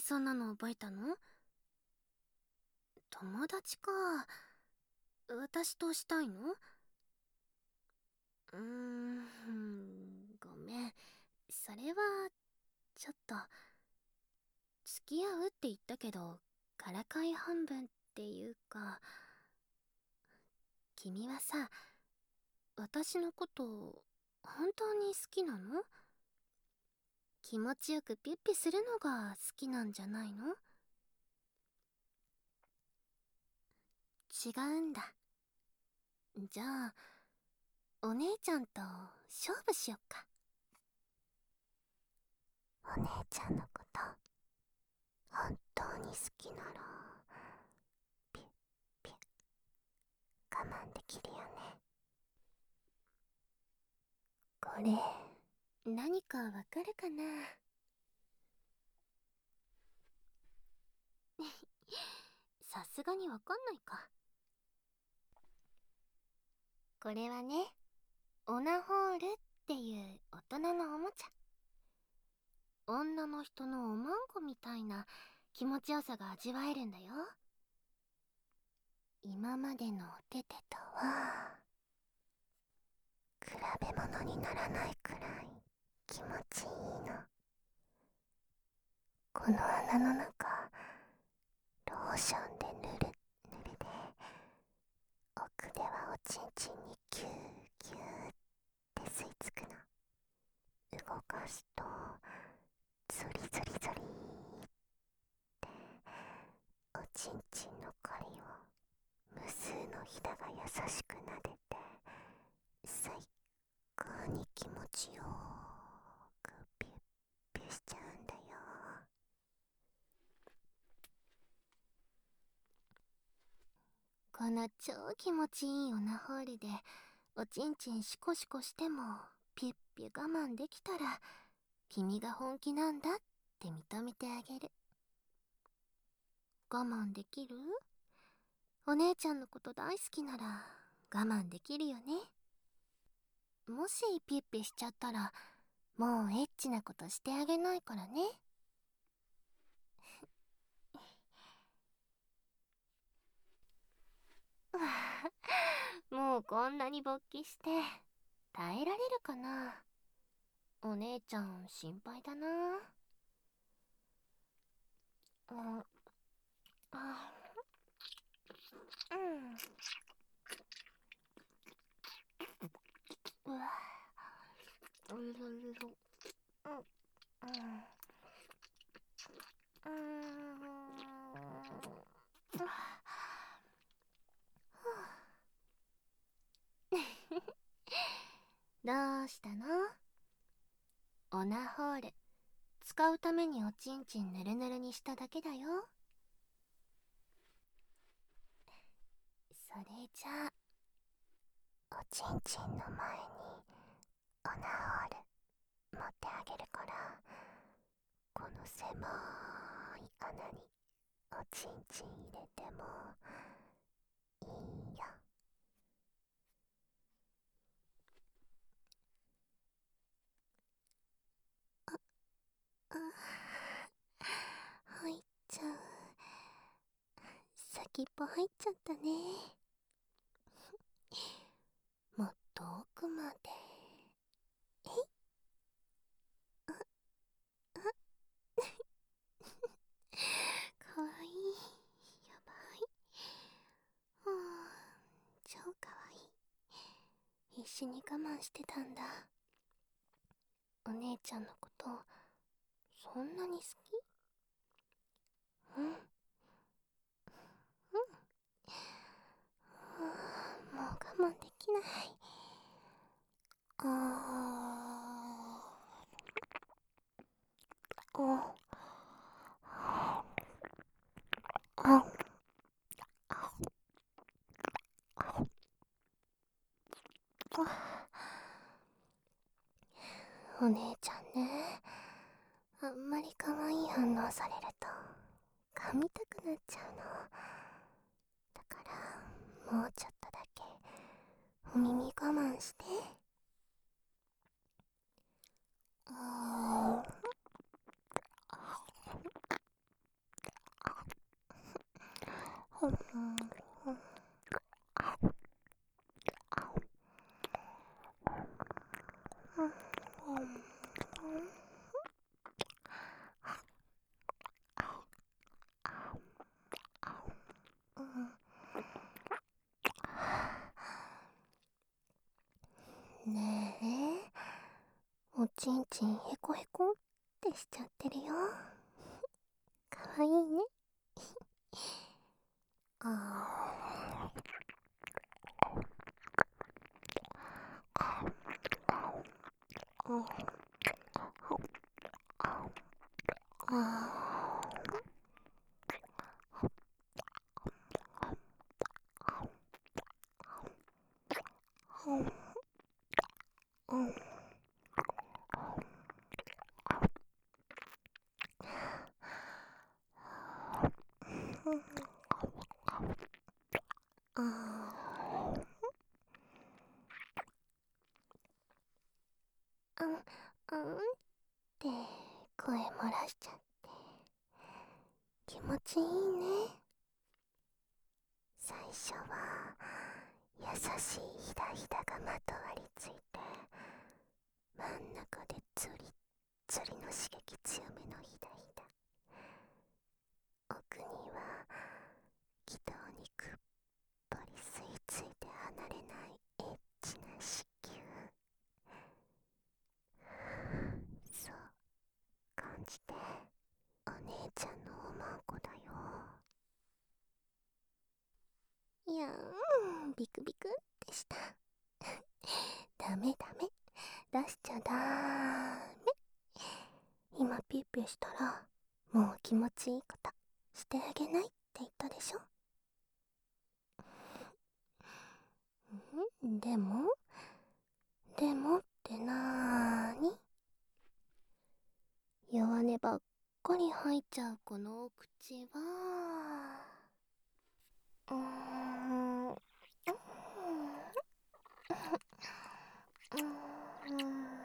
そんなの覚えたの？友達か。私としたいの？ごめん。それは、ちょっと。付き合うって言ったけど、からかい半分っていうか、君はさ、私のこと本当に好きなの？気持ちよくピュッピするのが好きなんじゃないの？違うんだ。じゃあお姉ちゃんと勝負しよっか。お姉ちゃんのこと本当に好きならピュッピュッ我慢できるよね。これ何かわかるかな？さすがにわかんないか。これはね、オナホールっていう大人のおもちゃ。女の人のおまんこみたいな気持ちよさが味わえるんだよ。今までのおててとは比べ物にならないくらい気持ちいいの。この穴の中、ローションでぬるぬるで、奥ではおちんちんにキューキューって吸い付くの。動かすとゾリゾリゾリっておちんちんの貝を無数のひだが優しく撫でて、最高に気持ちよーくピュッピュしちゃうんだよ。この超気持ちいいオナホールでおちんちんシコシコしてもピュッピュ我慢できたら、君が本気なんだって認めてあげる。我慢できる？お姉ちゃんのこと大好きなら我慢できるよね。もしピュッピュしちゃったら、もうエッチなことしてあげないからね。もうこんなに勃起して耐えられるかな？お姉ちゃん心配だな。うん、あ、うん、うわ、うるるる、うん、うん、うん、どうしたの？オナホール使うためにおちんちんぬるぬるにしただけだよ。それじゃあおちんちんの前にオナホール持ってあげるから、この狭い穴におちんちん入れてもいいよ。あ、入っちゃう。先っぽ入っちゃったね。もっと奥まで。えい、かわいい。やばい。うん、超かわいい。必死に我慢してたんだ。お姉ちゃんのことそんなに好き？うん、うん、もう我慢できない。ああ、お姉ちゃんね、あんまり可愛い反応されると噛みたくなっちゃうの。だからもうちょっとだけお耳我慢して。あねえ、おちんちんへこへこってしちゃってるよ。かわいいね。あって声漏らしちゃって気持ちいいね。最初は優しいひだひだがまとわりついて、真ん中でツリッツリの刺激強めのひだひだ、奥には気道にくっぽり吸い付いて離れないエッチな子宮、そう感じてお姉ちゃんのおまんこだよ。いやビクビクってした。ダメダメ、出しちゃダメ。今ピューピューしたらもう気持ちいいことしてあげないって言ったでしょ。でもってなーに。弱音ばっかり吐いちゃうこのお口は、うーん、うーん、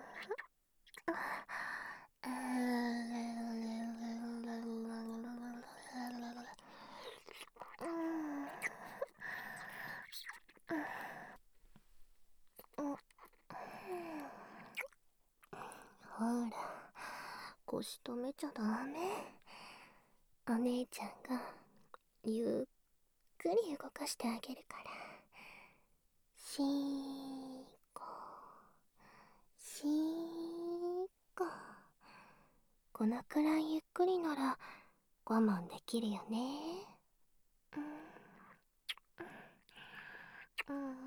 ほら、腰止めちゃダメ。お姉ちゃんがゆっくり動かしてあげるから。しーこしーこ。このくらいゆっくりなら我慢できるよね。うんうん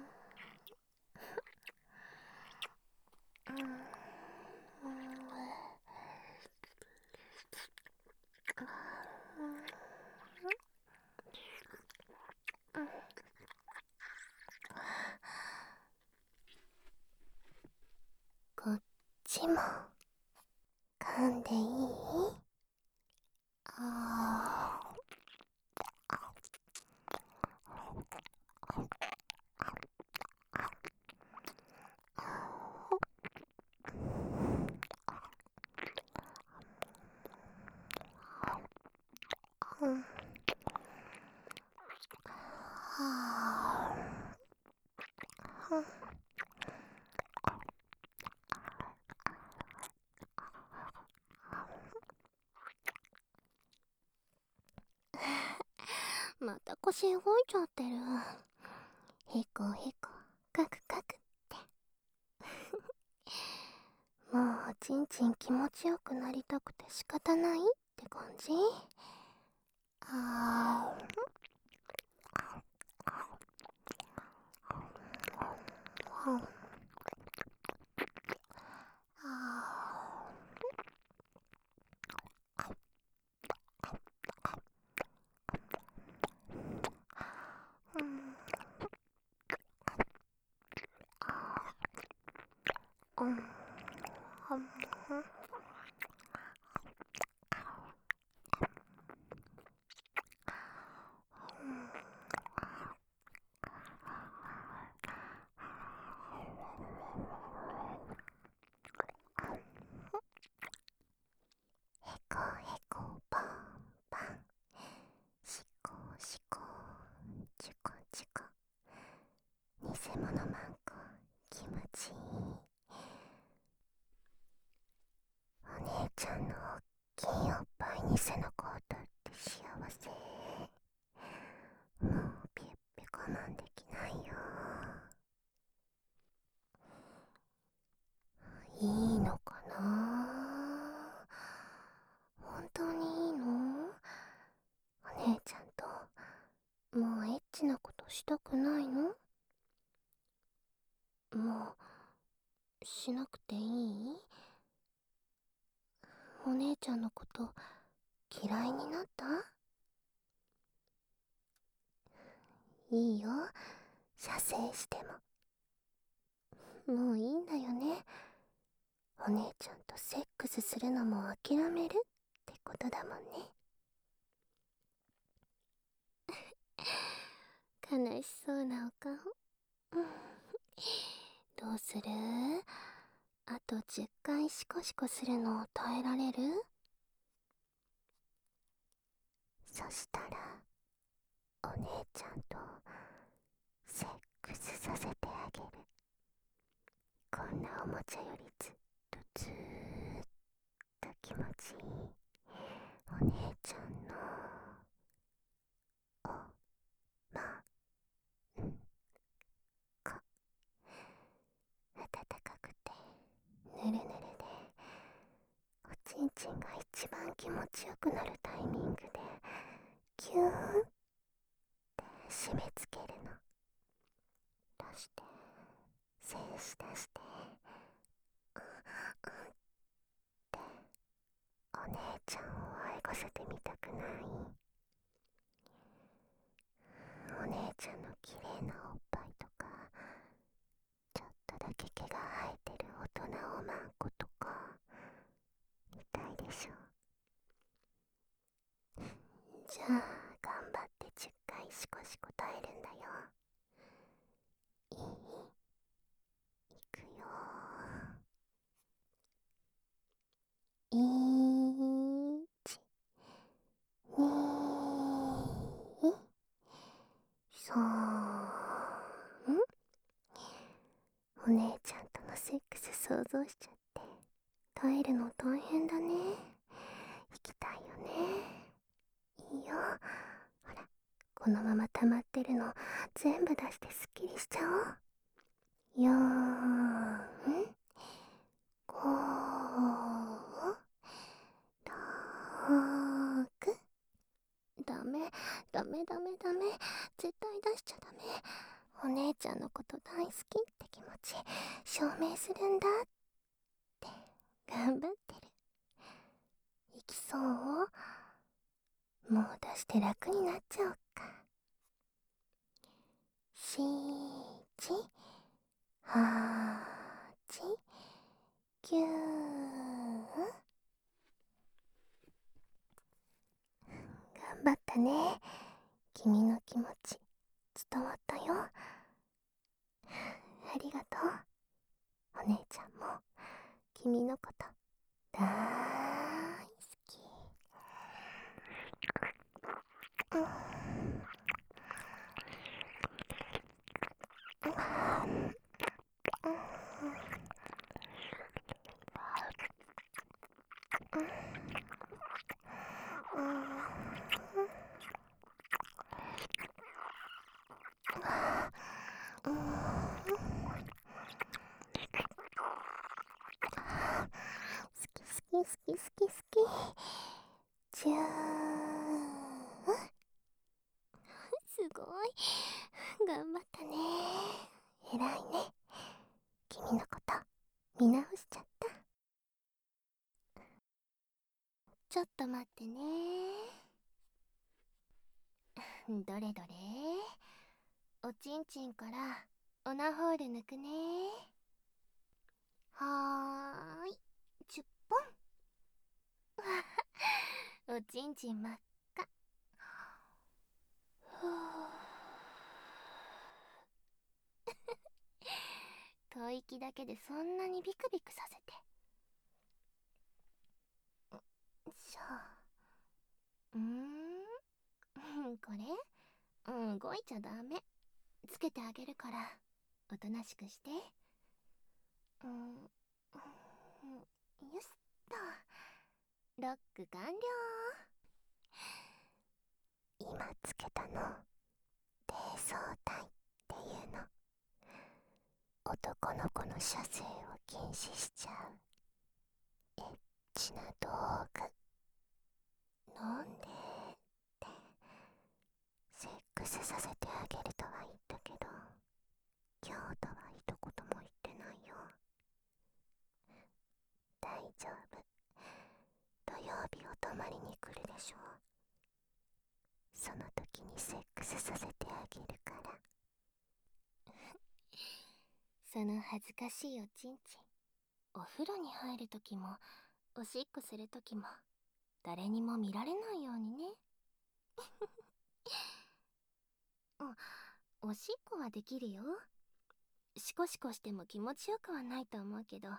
こっちも噛んでいい？あー、うん、はー、また腰動いちゃってる。へこへこ、カクカクって。もうおちんちん気持ちよくなりたくて仕方ないって感じ。あー、あー、うん、うん、うん、へこへこパンパン、しこしこ背中当たって幸せ。もうピュッピュ我慢できないよ。いいのかな。本当にいいの？お姉ちゃんともうエッチなことしたくないの？もうしなくていい？お姉ちゃんのこと嫌いになった？いいよ、射精しても。もういいんだよね。お姉ちゃんとセックスするのも諦めるってことだもんね。悲しそうなお顔。どうする？あと10回シコシコするのを耐えられる？そしたらお姉ちゃんとセックスさせてあげる。こんなおもちゃよりずっと気持ちいいお姉ちゃんのおまんこ、暖かくてぬるぬるで、おちんちんが一番気持ちよくなるタイミングでキューンって締め付けるの。出して精子出して、ってお姉ちゃんを愛護せてみたくない？お姉ちゃんの綺麗なおっぱいとか、ちょっとだけ毛が生えてる大人おまんことか見たいでしょ？じゃあ頑張って10回シコシコ耐えるんだよ。いい？いくよ。1、2、3。お姉ちゃんとのセックス想像しちゃって耐えるの大変だね。行きたいよね。いいよ、ほら、このまま溜まってるの全部出してスッキリしちゃおう。4、5、6。ダメ、ダメダメダメ、絶対出しちゃダメ。お姉ちゃんのこと大好きって気持ち証明するんだって頑張ってる。いきそう？もう出して楽になっちゃおっか。7、8、9。頑張ったね。君の気持ち伝わったよ。ありがとう。お姉ちゃんも君のことだーい好き。好き好き好き好き。じゃーすごい頑張ったね。偉いね。君のこと見直しちゃった。ちょっと待ってね。どれどれ、おちんちんからオナホール抜くね。はーい、10本。おちんちん真っ赤。吐息だけでそんなにビクビクさせて。しょ。これ動いちゃダメ。つけてあげるからおとなしくして。よしっと、ロック完了。 今つけたの低層体っていうの。男の子の射精を禁止しちゃうエッチな道具。なんでってセックスさせてあげるとは言ったけど、今日とは一言も言ってないよ。大丈夫、土曜日お泊まりに来るでしょ。その時にセックスさせてあげるから。その恥ずかしいおちんちん、お風呂に入る時もおしっこする時も誰にも見られないようにね。おしっこはできるよ。シコシコしても気持ちよくはないと思うけど、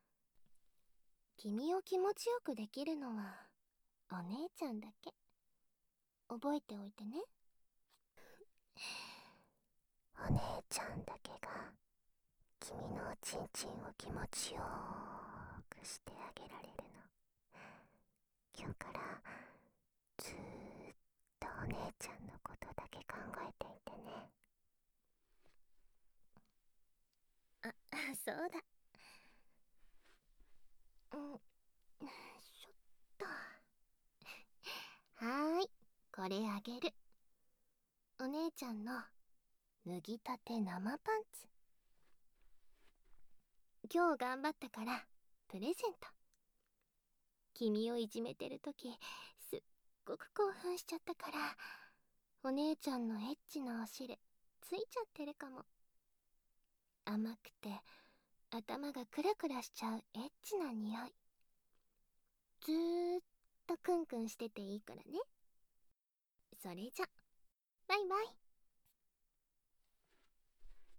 君を気持ちよくできるのはお姉ちゃんだけ。覚えておいてね。お姉ちゃんだけが君のおちんちんを気持ちよくしてあげられるの。今日からずーっとお姉ちゃんのことだけ考えていてね。あ、そうだ。ちょっと。はーい、これあげる。お姉ちゃんの脱ぎたて生パンツ。今日頑張ったからプレゼント。君をいじめてるときすっごく興奮しちゃったから、お姉ちゃんのエッチなお汁ついちゃってるかも。甘くて頭がクラクラしちゃうエッチな匂い。ずーっとクンクンしてていいからね。それじゃバイバイ。